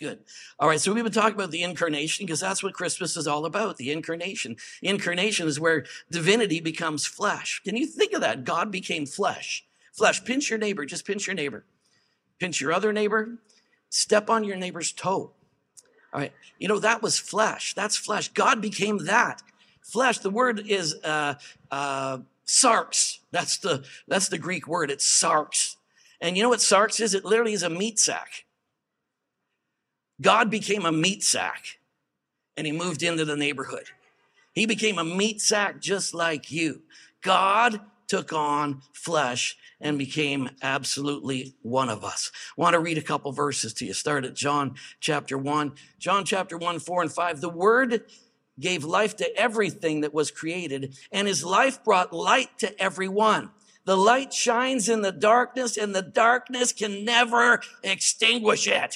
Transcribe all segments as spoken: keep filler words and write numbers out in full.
Good. All right, so we've been talking about the incarnation because that's what Christmas is all about, the incarnation. Incarnation is where divinity becomes flesh. Can you think of that? God became flesh. Flesh. Pinch your neighbor. Just pinch your neighbor. Pinch your other neighbor. Step on your neighbor's toe. All right. You know, that was flesh. That's flesh. God became that. Flesh. The word is uh, uh, sarx. That's the, that's the Greek word. It's sarx. And you know what sarx is? It literally is a meat sack. God became a meat sack, and he moved into the neighborhood. He became a meat sack just like you. God took on flesh and became absolutely one of us. I want to read a couple verses to you. Start at John chapter one. John chapter one, four and five. The word gave life to everything that was created, and his life brought light to everyone. The light shines in the darkness, and the darkness can never extinguish it.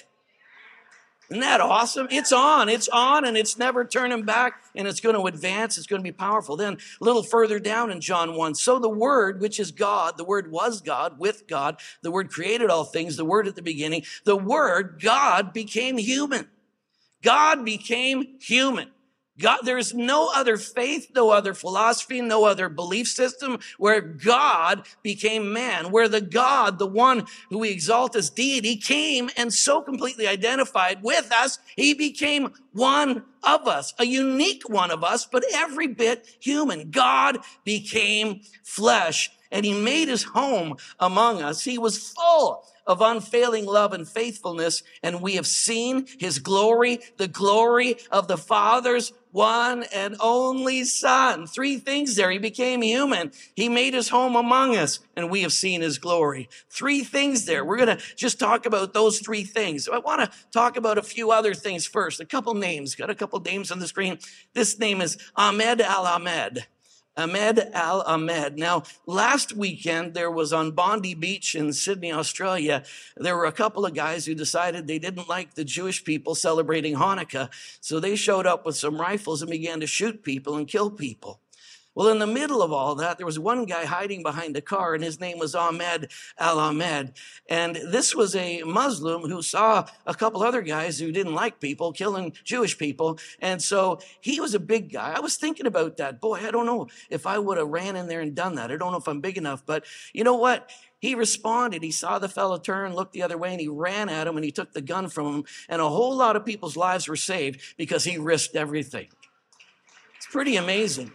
Isn't that awesome? It's on, it's on, and it's never turning back, and it's going to advance. It's going to be powerful. Then a little further down in John one, so the Word, which is God, the Word was God, with God, the Word created all things, the Word at the beginning, the Word, God, became human. God became human. God, there's no other faith, no other philosophy, no other belief system where God became man, where the God, the one who we exalt as deity, came and so completely identified with us, he became one of us, a unique one of us, but every bit human. God became flesh, and he made his home among us. He was full of unfailing love and faithfulness, and we have seen his glory, the glory of the Father's one and only Son. Three things there. He became human. He made his home among us, and we have seen his glory. Three things there. We're going to just talk about those three things. I want to talk about a few other things first. A couple names. Got a couple names on the screen. This name is Ahmed Al-Ahmed. Ahmed Al-Ahmed. Now, last weekend, there was on Bondi Beach in Sydney, Australia, there were a couple of guys who decided they didn't like the Jewish people celebrating Hanukkah, so they showed up with some rifles and began to shoot people and kill people. Well, in the middle of all that, there was one guy hiding behind a car, and his name was Ahmed Al-Ahmed. And this was a Muslim who saw a couple other guys who didn't like people killing Jewish people. And so he was a big guy. I was thinking about that. Boy, I don't know if I would have ran in there and done that. I don't know if I'm big enough. But you know what? He responded. He saw the fellow turn, looked the other way, and he ran at him, and he took the gun from him. And a whole lot of people's lives were saved because he risked everything. It's pretty amazing.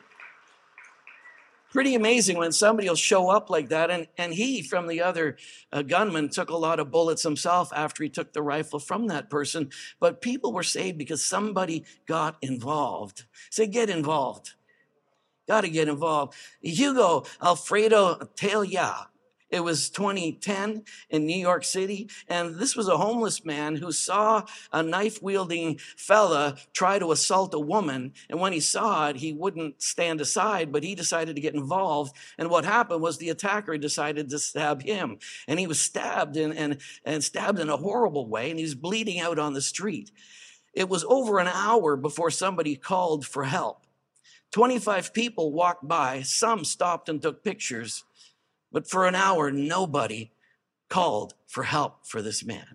Pretty amazing when somebody will show up like that. And, and he, from the other uh, gunman, took a lot of bullets himself after he took the rifle from that person. But people were saved because somebody got involved. Say, get involved. Got to get involved. Hugo Alfredo Talia. It was twenty ten in New York City, and this was a homeless man who saw a knife-wielding fella try to assault a woman, and when he saw it, he wouldn't stand aside, but he decided to get involved, and what happened was the attacker decided to stab him, and he was stabbed and, and, and stabbed in a horrible way, and he was bleeding out on the street. It was over an hour before somebody called for help. twenty-five people walked by, some stopped and took pictures, but for an hour, nobody called for help for this man.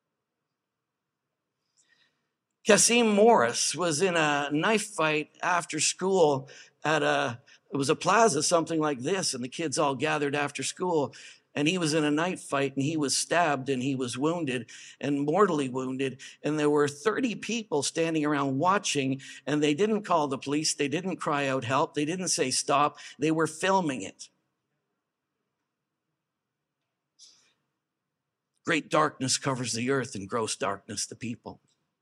Kasim Morris was in a knife fight after school at a, it was a plaza, something like this, and the kids all gathered after school, and he was in a knife fight, and he was stabbed, and he was wounded, and mortally wounded, and there were thirty people standing around watching, and they didn't call the police, they didn't cry out help, they didn't say stop, they were filming it. Great darkness covers the earth, and gross darkness the people.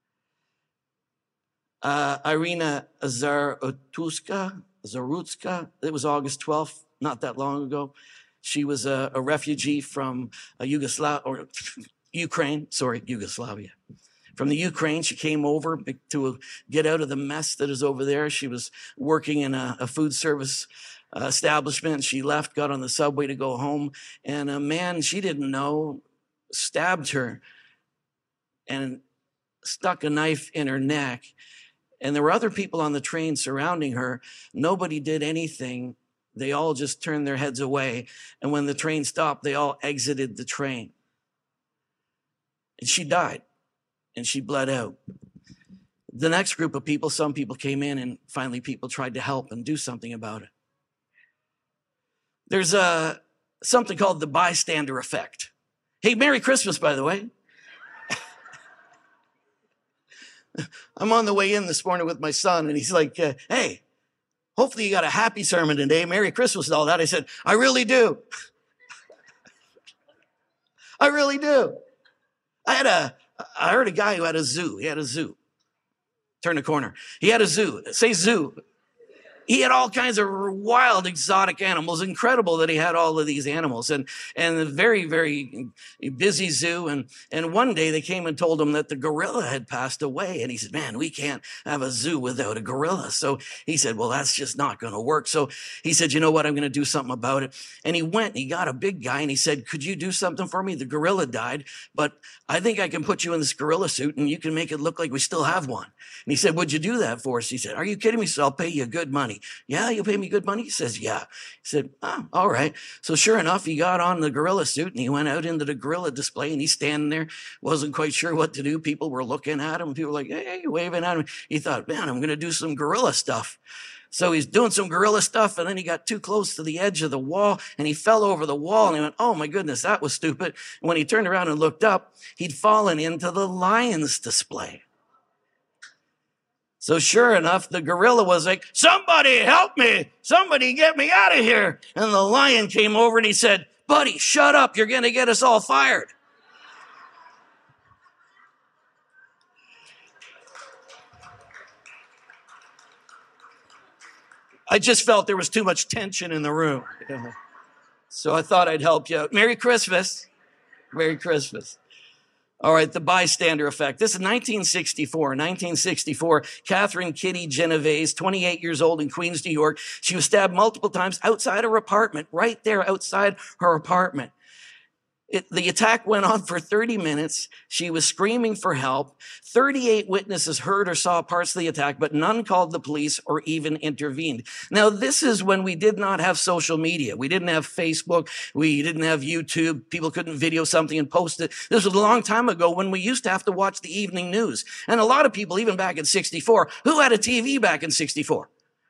Uh, Irina Zarutzka, Zarutska, it was August twelfth, not that long ago. She was a, a refugee from a Yugoslavia, or Ukraine, sorry, Yugoslavia. From the Ukraine, she came over to get out of the mess that is over there. She was working in a, a food service uh, establishment. She left, got on the subway to go home, and a man she didn't know stabbed her and stuck a knife in her neck. And there were other people on the train surrounding her. Nobody did anything. They all just turned their heads away. And when the train stopped, they all exited the train. And she died. and she bled out. The next group of people, some people came in, and finally people tried to help and do something about it. There's a, something called the bystander effect. Hey, Merry Christmas, by the way. I'm on the way in this morning with my son, and he's like, uh, hey, hopefully you got a happy sermon today. Merry Christmas and all that. I said, I really do. I really do. I had a, I heard a guy who had a zoo. He had a zoo. Turn the corner. He had a zoo. Say zoo. He had all kinds of wild, exotic animals. Incredible that he had all of these animals, and and a very, very busy zoo. And and one day they came and told him that the gorilla had passed away. And he said, man, we can't have a zoo without a gorilla. So he said, well, that's just not going to work. So he said, you know what? I'm going to do something about it. And he went and he got a big guy and he said, could you do something for me? The gorilla died, but I think I can put you in this gorilla suit and you can make it look like we still have one. And he said, would you do that for us? He said, are you kidding me? So I'll pay you good money. Yeah, you'll pay me good money? He says, yeah. He said, oh, all right. So sure enough, he got on the gorilla suit and he went out into the gorilla display and he's standing there, wasn't quite sure what to do. People were looking at him. People were like, hey, waving at him. He thought, man, I'm going to do some gorilla stuff. So he's doing some gorilla stuff, and then he got too close to the edge of the wall, and he fell over the wall, and he went, oh, my goodness, that was stupid. And when he turned around and looked up, he'd fallen into the lion's display. So sure enough, the gorilla was like, somebody help me. Somebody get me out of here. And the lion came over, and he said, buddy, shut up. You're going to get us all fired. I just felt there was too much tension in the room. So I thought I'd help you out. Merry Christmas. Merry Christmas. All right, the bystander effect. This is nineteen sixty-four. nineteen sixty-four, Catherine Kitty Genovese, twenty-eight years old in Queens, New York. She was stabbed multiple times outside her apartment, right there outside her apartment. It, the attack went on for thirty minutes. She was screaming for help. thirty-eight witnesses heard or saw parts of the attack, but none called the police or even intervened. Now, this is when we did not have social media. We didn't have Facebook. We didn't have YouTube. People couldn't video something and post it. This was a long time ago when we used to have to watch the evening news. And a lot of people, even back in sixty-four, who had a T V back in sixty-four?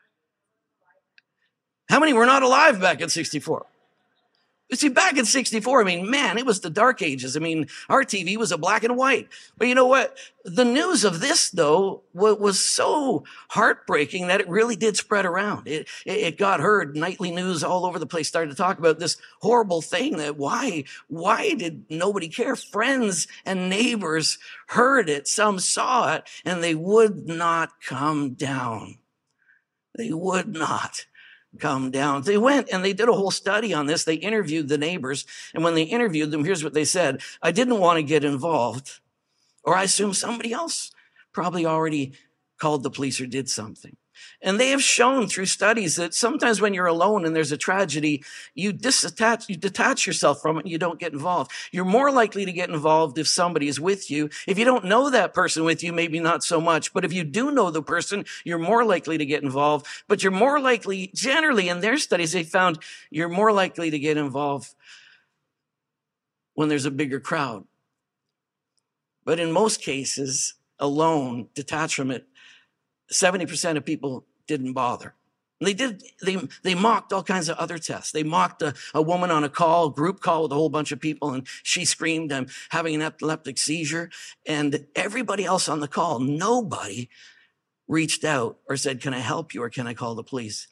How many were not alive back in sixty-four? You see, back in sixty-four, I mean, man, it was the dark ages. I mean, our T V was a black and white. But you know what? The news of this, though, was so heartbreaking that it really did spread around. It, it got heard. Nightly news all over the place started to talk about this horrible thing. That why, why did nobody care? Friends and neighbors heard it. Some saw it, and they would not come down. They would not come down. They went and they did a whole study on this. They interviewed the neighbors. And when they interviewed them, here's what they said. I didn't want to get involved, or I assume somebody else probably already called the police or did something. And they have shown through studies that sometimes when you're alone and there's a tragedy, you disattach, you detach yourself from it and you don't get involved. You're more likely to get involved if somebody is with you. If you don't know that person with you, maybe not so much. But if you do know the person, you're more likely to get involved. But you're more likely, generally in their studies, they found you're more likely to get involved when there's a bigger crowd. But in most cases, alone, detached from it, seventy percent of people didn't bother. And they did, they, they mocked all kinds of other tests. They mocked a, a woman on a call, group call with a whole bunch of people, and she screamed, I'm having an epileptic seizure. And everybody else on the call, nobody reached out or said, can I help you or can I call the police?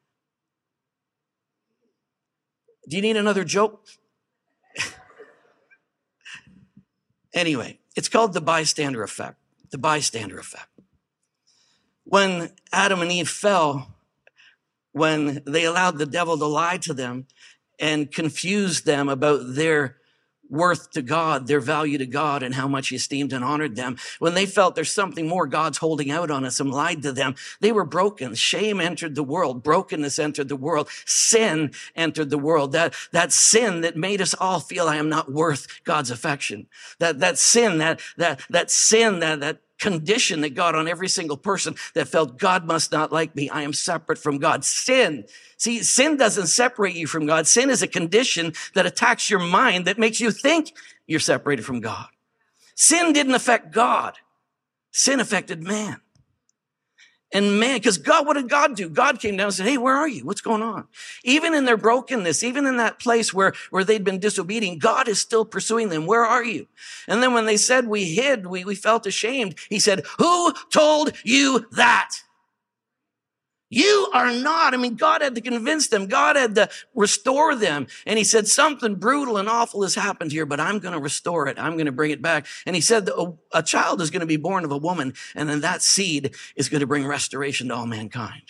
Do you need another joke? Anyway, it's called the bystander effect. The bystander effect. When Adam and Eve fell, when they allowed the devil to lie to them and confuse them about their worth to God, their value to God, and how much he esteemed and honored them, when they felt there's something more God's holding out on us and lied to them, they were broken. Shame entered the world. Brokenness entered the world. Sin entered the world. That, that sin that made us all feel I am not worth God's affection. That, that sin, that, that, that sin, that, that, condition that got on every single person that felt God must not like me. I am separate from God. Sin. See, sin doesn't separate you from God. Sin is a condition that attacks your mind that makes you think you're separated from God. Sin didn't affect God. Sin affected man. And man, because God, what did God do? God came down and said, hey, where are you? What's going on? Even in their brokenness, even in that place where, where they'd been disobedient, God is still pursuing them. Where are you? And then when they said we hid, we, we felt ashamed, he said, who told you that? You are not. I mean, God had to convince them. God had to restore them. And he said, something brutal and awful has happened here, but I'm going to restore it. I'm going to bring it back. And he said, a, a child is going to be born of a woman, and then that seed is going to bring restoration to all mankind.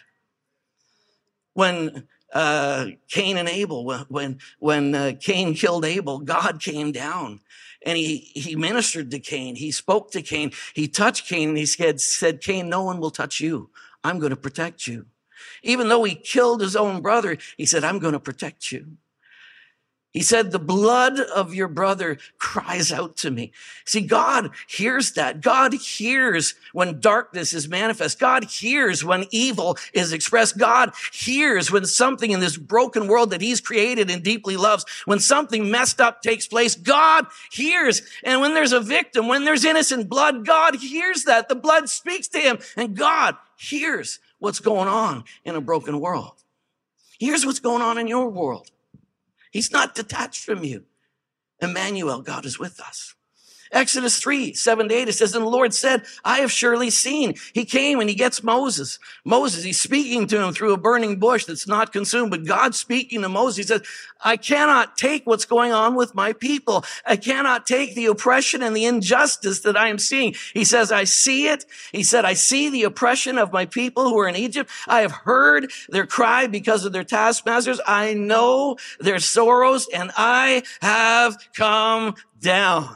When uh, Cain and Abel, when, when uh, Cain killed Abel, God came down. And he, he ministered to Cain. He spoke to Cain. He touched Cain, and he said, said, Cain, no one will touch you. I'm going to protect you. Even though he killed his own brother, he said, I'm going to protect you. He said, the blood of your brother cries out to me. See, God hears that. God hears when darkness is manifest. God hears when evil is expressed. God hears when something in this broken world that he's created and deeply loves, when something messed up takes place, God hears. And when there's a victim, when there's innocent blood, God hears that. The blood speaks to him, and God hears what's going on in a broken world. Here's what's going on in your world. He's not detached from you. Emmanuel, God is with us. Exodus three, seven to eight, it says, and the Lord said, I have surely seen. He came and he gets Moses. Moses, he's speaking to him through a burning bush that's not consumed, but God's speaking to Moses. He says, I cannot take what's going on with my people. I cannot take the oppression and the injustice that I am seeing. He says, I see it. He said, I see the oppression of my people who are in Egypt. I have heard their cry because of their taskmasters. I know their sorrows, and I have come down.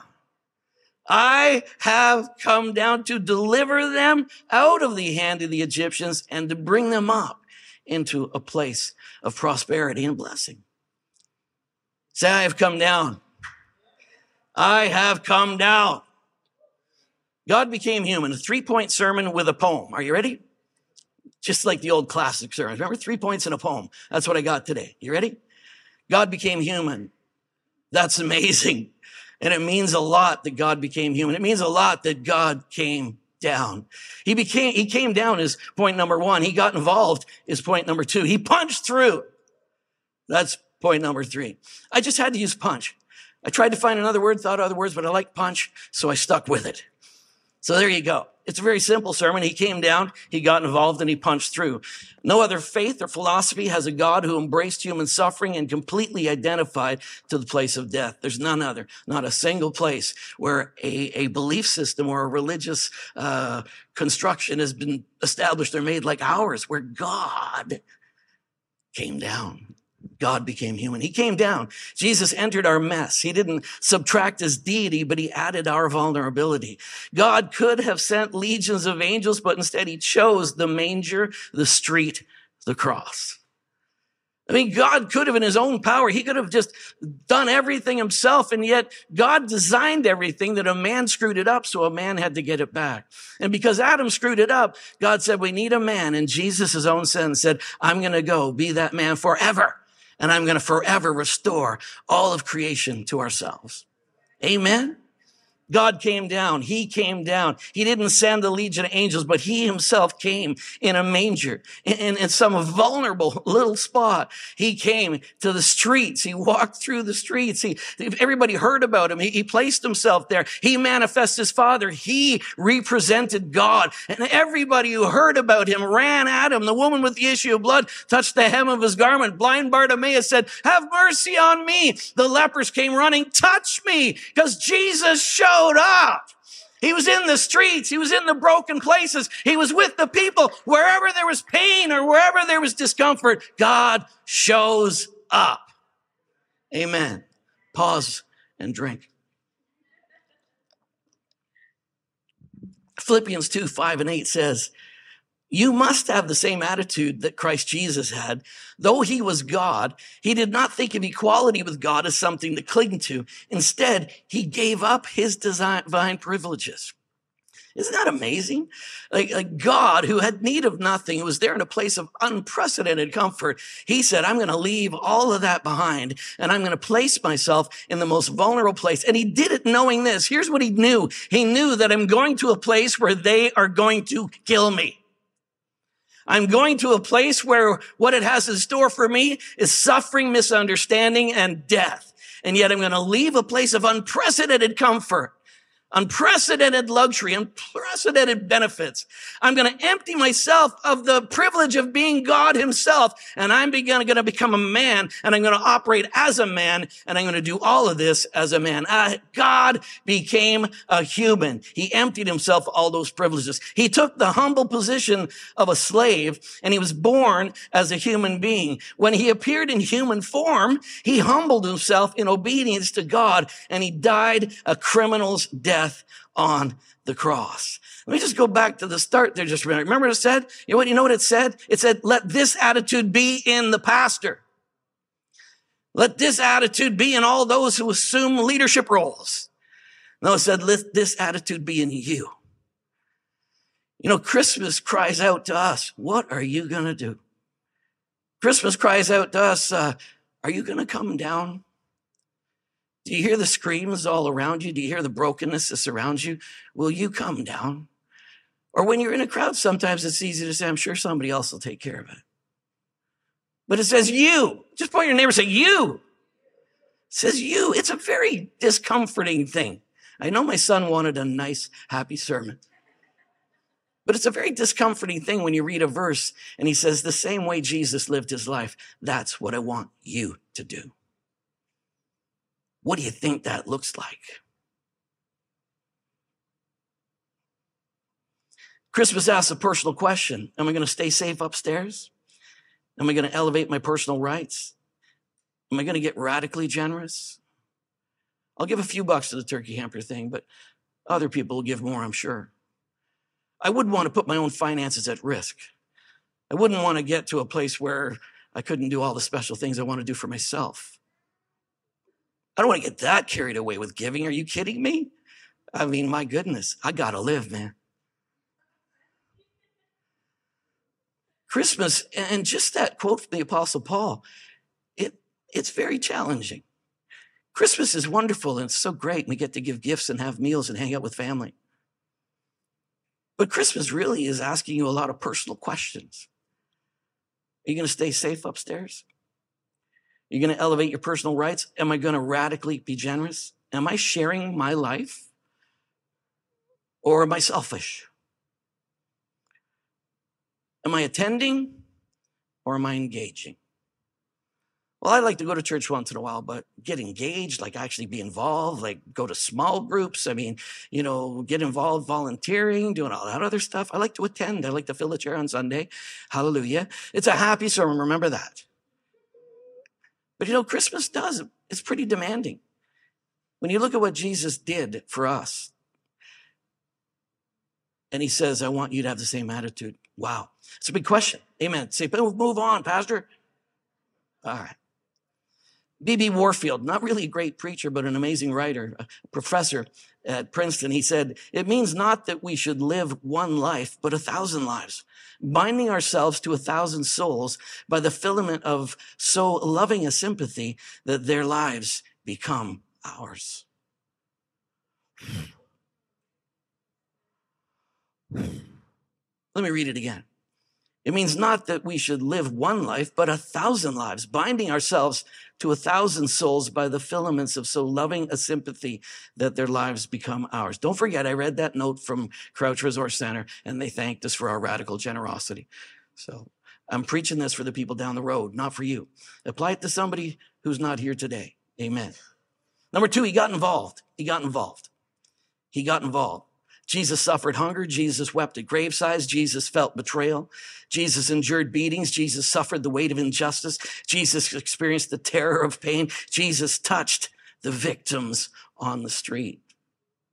I have come down to deliver them out of the hand of the Egyptians and to bring them up into a place of prosperity and blessing. Say, I have come down. I have come down. God became human. A three-point sermon with a poem. Are you ready? Just like the old classic sermons. Remember, three points in a poem. That's what I got today. You ready? God became human. That's amazing. And it means a lot that God became human. It means a lot that God came down. He became, he came down is point number one. He got involved is point number two. He punched through. That's point number three. I just had to use punch. I tried to find another word, thought of other words, but I like punch, so I stuck with it. So there you go. It's a very simple sermon. He came down, he got involved, and he punched through. No other faith or philosophy has a God who embraced human suffering and completely identified to the place of death. There's none other, not a single place where a, a belief system or a religious uh, construction has been established or made like ours, where God came down. God became human. He came down. Jesus entered our mess. He didn't subtract his deity, but he added our vulnerability. God could have sent legions of angels, but instead he chose the manger, the street, the cross. I mean, God could have in his own power, he could have just done everything himself. And yet God designed everything that a man screwed it up. So a man had to get it back. And because Adam screwed it up, God said, we need a man. And Jesus, his own son, said, I'm going to go be that man forever. And I'm going to forever restore all of creation to ourselves. Amen. God came down. He came down. He didn't send a legion of angels, but he himself came in a manger, in, in some vulnerable little spot. He came to the streets. He walked through the streets. He, everybody heard about him. He, he placed himself there. He manifested his Father. He represented God. And everybody who heard about him ran at him. The woman with the issue of blood touched the hem of his garment. Blind Bartimaeus said, have mercy on me. The lepers came running, touch me, because Jesus showed up. He was in the streets. He was in the broken places. He was with the people. Wherever there was pain or wherever there was discomfort, God shows up. Amen. Pause and drink. Philippians two, five and eight says, you must have the same attitude that Christ Jesus had. Though he was God, he did not think of equality with God as something to cling to. Instead, he gave up his divine privileges. Isn't that amazing? Like, like God, who had need of nothing, who was there in a place of unprecedented comfort, he said, I'm going to leave all of that behind and I'm going to place myself in the most vulnerable place. And he did it knowing this. Here's what he knew. He knew that I'm going to a place where they are going to kill me. I'm going to a place where what it has in store for me is suffering, misunderstanding, and death. And yet I'm going to leave a place of unprecedented comfort, unprecedented luxury, unprecedented benefits. I'm going to empty myself of the privilege of being God himself. And I'm going to become a man, and I'm going to operate as a man, and I'm going to do all of this as a man. Uh, God became a human. He emptied himself of all those privileges. He took the humble position of a slave, and he was born as a human being. When he appeared in human form, he humbled himself in obedience to God, and he died a criminal's death on the cross. Let me just go back to the start there just a minute. Remember what it said? You know what, you know what it said? It said, let this attitude be in the pastor. Let this attitude be in all those who assume leadership roles. No, it said, let this attitude be in you. You know, Christmas cries out to us, what are you going to do? Christmas cries out to us, uh, are you going to come down? Do you hear the screams all around you? Do you hear the brokenness that surrounds you? Will you come down? Or when you're in a crowd, sometimes it's easy to say, I'm sure somebody else will take care of it. But it says you. Just point your neighbor and say, you. It says you. It's a very discomforting thing. I know my son wanted a nice, happy sermon. But it's a very discomforting thing when you read a verse and he says, the same way Jesus lived his life, that's what I want you to do. What do you think that looks like? Christmas asks a personal question. Am I going to stay safe upstairs? Am I going to elevate my personal rights? Am I going to get radically generous? I'll give a few bucks to the turkey hamper thing, but other people will give more, I'm sure. I wouldn't want to put my own finances at risk. I wouldn't want to get to a place where I couldn't do all the special things I want to do for myself. I don't want to get that carried away with giving. Are you kidding me? I mean, my goodness, I got to live, man. Christmas, and just that quote from the Apostle Paul, it, it's very challenging. Christmas is wonderful and it's so great. We get to give gifts and have meals and hang out with family. But Christmas really is asking you a lot of personal questions. Are you going to stay safe upstairs? Are you going to elevate your personal rights? Am I going to radically be generous? Am I sharing my life? Or am I selfish? Am I attending or am I engaging? Well, I like to go to church once in a while, but get engaged, like actually be involved, like go to small groups. I mean, you know, get involved volunteering, doing all that other stuff. I like to attend. I like to fill the chair on Sunday. Hallelujah. It's a happy sermon. Remember that. But you know, Christmas does, it's pretty demanding. When you look at what Jesus did for us, and he says, I want you to have the same attitude. Wow. It's a big question. Amen. Say, move on, Pastor. All right. B B Warfield, not really a great preacher, but an amazing writer, a professor at Princeton. He said, it means not that we should live one life, but a thousand lives, binding ourselves to a thousand souls by the filament of so loving a sympathy that their lives become ours. Let me read it again. It means not that we should live one life, but a thousand lives, binding ourselves to a thousand souls by the filaments of so loving a sympathy that their lives become ours. Don't forget, I read that note from Crouch Resource Center, and they thanked us for our radical generosity. So I'm preaching this for the people down the road, not for you. Apply it to somebody who's not here today. Amen. Number two, he got involved. He got involved. He got involved. Jesus suffered hunger. Jesus wept at gravesides. Jesus felt betrayal. Jesus endured beatings. Jesus suffered the weight of injustice. Jesus experienced the terror of pain. Jesus touched the victims on the street.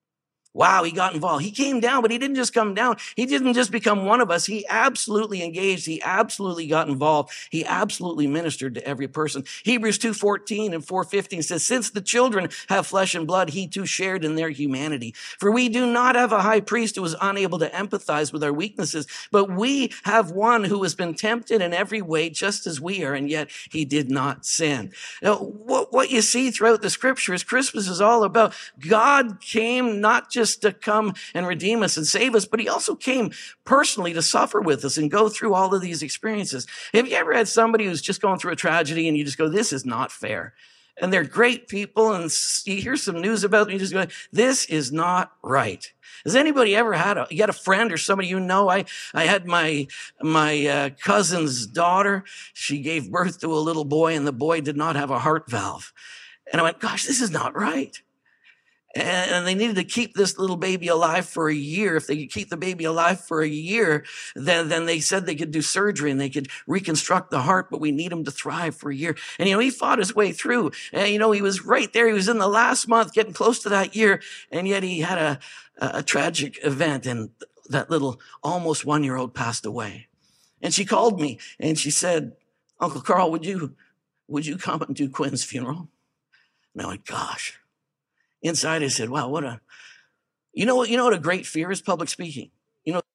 Wow, he got involved. He came down, but he didn't just come down. He didn't just become one of us. He absolutely engaged. He absolutely got involved. He absolutely ministered to every person. Hebrews two fourteen and four fifteen says, since the children have flesh and blood, he too shared in their humanity. For we do not have a high priest who is unable to empathize with our weaknesses, but we have one who has been tempted in every way just as we are, and yet he did not sin. Now, what, what you see throughout the scriptures, Christmas is all about God came not just just to come and redeem us and save us, but he also came personally to suffer with us and go through all of these experiences. Have you ever had somebody who's just going through a tragedy and you just go, this is not fair? And they're great people, and you hear some news about them, you just go, this is not right. Has anybody ever had a, you got a friend or somebody you know? I, I had my, my uh, cousin's daughter. She gave birth to a little boy, and the boy did not have a heart valve. And I went, gosh, this is not right. And they needed to keep this little baby alive for a year. If they could keep the baby alive for a year, then, then they said they could do surgery and they could reconstruct the heart, but we need him to thrive for a year. And, you know, he fought his way through. And, you know, he was right there. He was in the last month, getting close to that year. And yet he had a, a tragic event, and that little almost one-year-old passed away. And she called me and she said, Uncle Carl, would you, would you come and do Quinn's funeral? And I went, gosh. Inside, I said, wow, what a, you know what, you know what a great fear is? Public speaking. You know,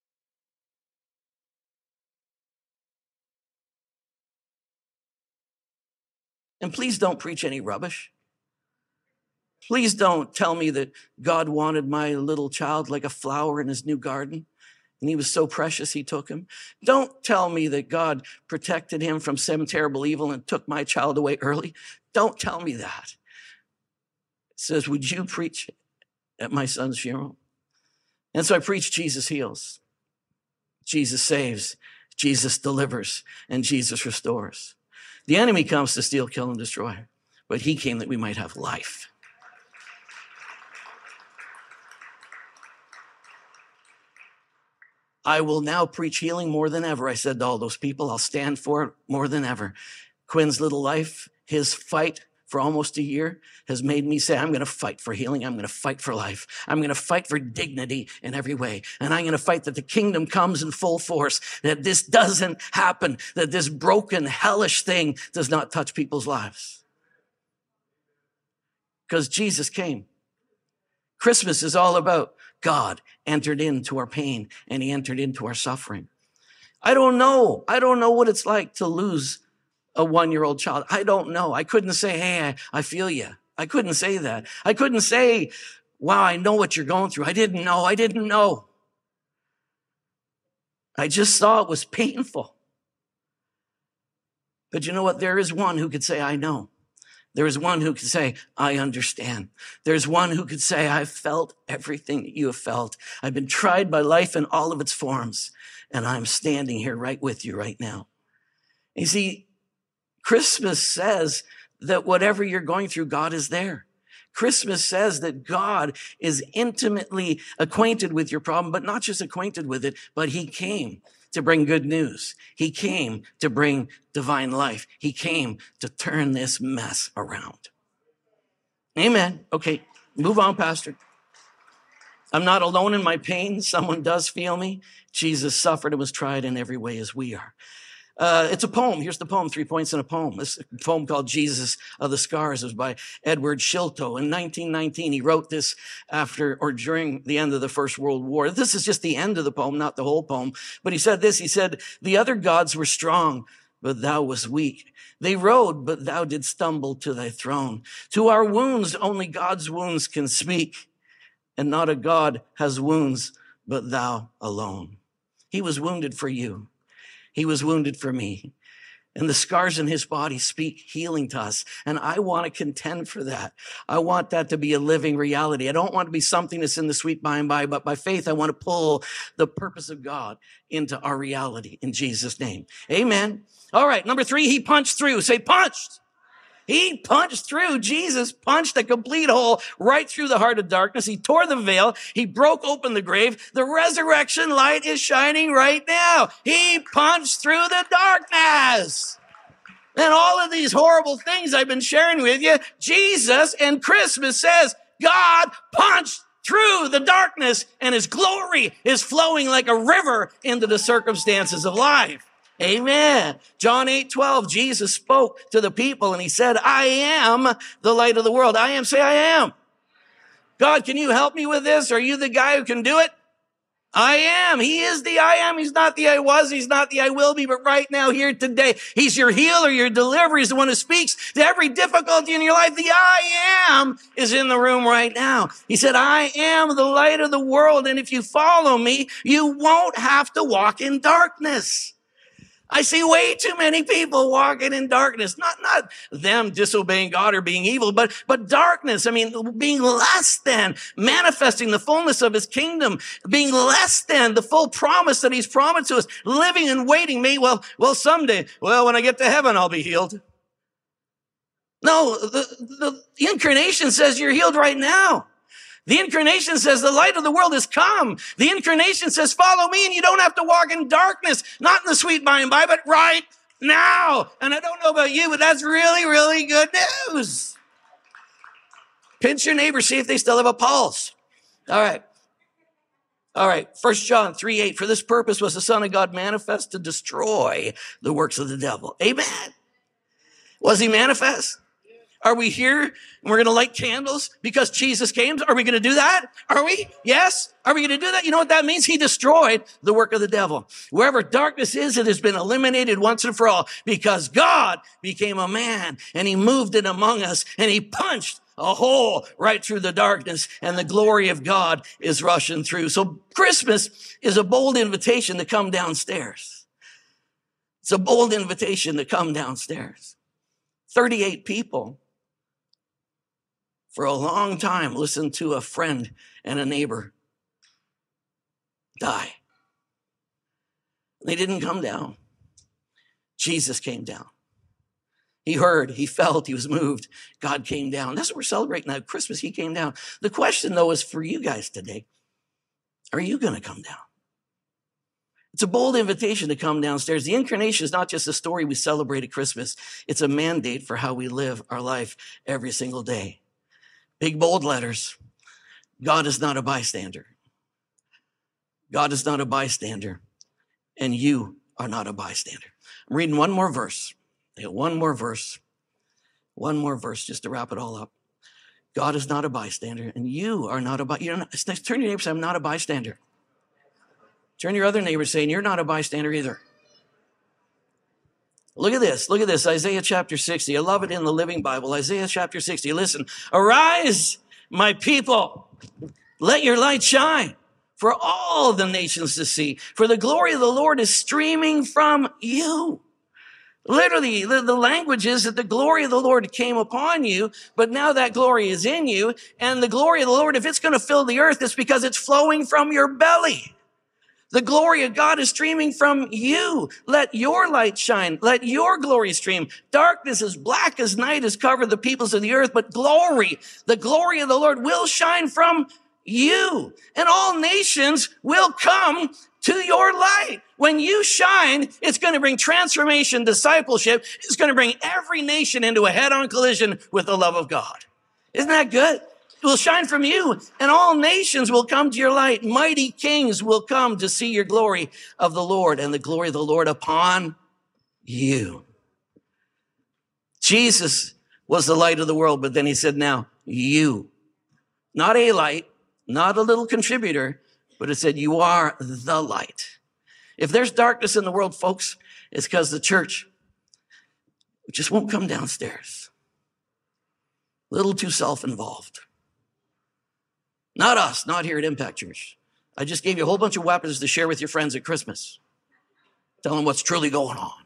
and please don't preach any rubbish. Please don't tell me that God wanted my little child like a flower in his new garden, and he was so precious he took him. Don't tell me that God protected him from some terrible evil and took my child away early. Don't tell me that. Says, would you preach at my son's funeral? And so I preached Jesus heals, Jesus saves, Jesus delivers, and Jesus restores. The enemy comes to steal, kill, and destroy, but he came that we might have life. I will now preach healing more than ever. I said to all those people, I'll stand for it more than ever. Quinn's little life, his fight for almost a year has made me say, I'm going to fight for healing. I'm going to fight for life. I'm going to fight for dignity in every way. And I'm going to fight that the kingdom comes in full force, that this doesn't happen, that this broken, hellish thing does not touch people's lives. Because Jesus came. Christmas is all about God entered into our pain and he entered into our suffering. I don't know. I don't know what it's like to lose a one-year-old child. I don't know. I couldn't say, hey, I, I feel you. I couldn't say that. I couldn't say, wow, I know what you're going through. I didn't know. I didn't know. I just saw it was painful. But you know what? There is one who could say, I know. There is one who could say, I understand. There's one who could say, I've felt everything that you have felt. I've been tried by life in all of its forms, and I'm standing here right with you right now. You see, Christmas says that whatever you're going through, God is there. Christmas says that God is intimately acquainted with your problem, but not just acquainted with it, but he came to bring good news. He came to bring divine life. He came to turn this mess around. Amen. Okay, move on, Pastor. I'm not alone in my pain. Someone does feel me. Jesus suffered and was tried in every way as we are. Uh, it's a poem. Here's the poem, three points in a poem. This poem called Jesus of the Scars. It was by Edward Shilto. In nineteen nineteen, he wrote this after or during the end of the First World War. This is just the end of the poem, not the whole poem. But he said this, he said, the other gods were strong, but thou was weak. They rode, but thou did stumble to thy throne. To our wounds, only God's wounds can speak. And not a God has wounds, but thou alone. He was wounded for you. He was wounded for me. And the scars in his body speak healing to us. And I want to contend for that. I want that to be a living reality. I don't want to be something that's in the sweet by and by, but by faith, I want to pull the purpose of God into our reality in Jesus' name. Amen. All right. Number three, he punched through. Say punched. He punched through. Jesus punched a complete hole right through the heart of darkness. He tore the veil. He broke open the grave. The resurrection light is shining right now. He punched through the darkness. And all of these horrible things I've been sharing with you, Jesus and Christmas says, God punched through the darkness, and his glory is flowing like a river into the circumstances of life. Amen. John eight twelve, Jesus spoke to the people and he said, I am the light of the world. I am, say I am. God, can you help me with this? Are you the guy who can do it? I am. He is the I am. He's not the I was. He's not the I will be. But right now, here today, he's your healer, your deliverer. He's the one who speaks to every difficulty in your life. The I am is in the room right now. He said, I am the light of the world. And if you follow me, you won't have to walk in darkness. I see way too many people walking in darkness, not, not them disobeying God or being evil, but, but darkness. I mean, being less than, manifesting the fullness of his kingdom, being less than the full promise that he's promised to us, living and waiting. Me, well, well, someday, well, when I get to heaven, I'll be healed. No, the, the, the incarnation says you're healed right now. The incarnation says the light of the world has come. The incarnation says, follow me and you don't have to walk in darkness, not in the sweet by and by, but right now. And I don't know about you, but that's really, really good news. Pinch your neighbor, see if they still have a pulse. All right. All right. First John three eight, for this purpose was the Son of God manifest to destroy the works of the devil. Amen. Was he manifest? Are we here and we're going to light candles because Jesus came? Are we going to do that? Are we? Yes. Are we going to do that? You know what that means? He destroyed the work of the devil. Wherever darkness is, it has been eliminated once and for all because God became a man and he moved it among us and he punched a hole right through the darkness and the glory of God is rushing through. So Christmas is a bold invitation to come downstairs. It's a bold invitation to come downstairs. thirty-eight people for a long time listened to a friend and a neighbor die. They didn't come down. Jesus came down. He heard, he felt, he was moved. God came down. That's what we're celebrating now. Christmas, he came down. The question, though, is for you guys today. Are you going to come down? It's a bold invitation to come downstairs. The incarnation is not just a story we celebrate at Christmas. It's a mandate for how we live our life every single day. Big, bold letters. God is not a bystander. God is not a bystander. And you are not a bystander. I'm reading one more verse. One more verse. One more verse just to wrap it all up. God is not a bystander. And you are not a bystander. Turn your neighbor and say, I'm not a bystander. Turn your other neighbor saying, you're not a bystander either. Look at this. Look at this. Isaiah chapter sixty. I love it in the Living Bible. Isaiah chapter sixty. Listen. Arise, my people. Let your light shine for all the nations to see. For the glory of the Lord is streaming from you. Literally, the, the language is that the glory of the Lord came upon you, but now that glory is in you. And the glory of the Lord, if it's going to fill the earth, it's because it's flowing from your belly. The glory of God is streaming from you. Let your light shine. Let your glory stream. Darkness as black as night has covered the peoples of the earth, but glory, the glory of the Lord will shine from you. And all nations will come to your light. When you shine, it's going to bring transformation, discipleship. It's going to bring every nation into a head-on collision with the love of God. Isn't that good? It will shine from you, and all nations will come to your light. Mighty kings will come to see your glory of the Lord and the glory of the Lord upon you. Jesus was the light of the world, but then he said, now you, not a light, not a little contributor, but it said you are the light. If there's darkness in the world, folks, it's because the church just won't come downstairs. A little too self-involved. Not us, not here at Impact Church. I just gave you a whole bunch of weapons to share with your friends at Christmas. Tell them what's truly going on.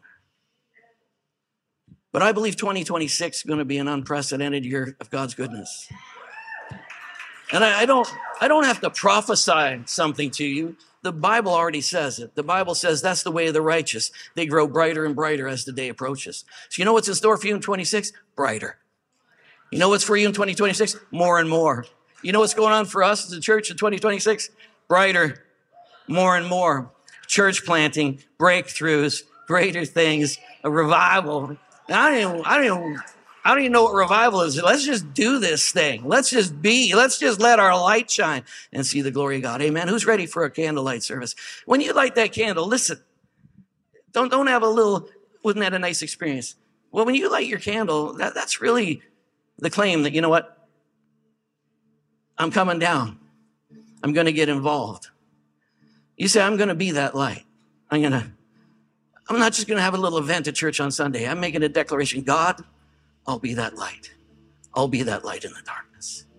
But I believe twenty twenty-six is going to be an unprecedented year of God's goodness. And I, I don't, I don't have to prophesy something to you. The Bible already says it. The Bible says that's the way of the righteous. They grow brighter and brighter as the day approaches. So you know what's in store for you in twenty-six? Brighter. You know what's for you in twenty twenty-six? More and more. You know what's going on for us as a church in twenty twenty-six? Brighter, more and more. Church planting, breakthroughs, greater things, a revival. I don't even, I don't even, I don't even know what revival is. Let's just do this thing. Let's just be. Let's just let our light shine and see the glory of God. Amen. Who's ready for a candlelight service? When you light that candle, listen. Don't, don't have a little, wasn't that a nice experience? Well, when you light your candle, that, that's really the claim that, you know what? I'm coming down. I'm going to get involved. You say, I'm going to be that light. I'm going to, I'm not just going to have a little event at church on Sunday. I'm making a declaration. God, I'll be that light. I'll be that light in the darkness.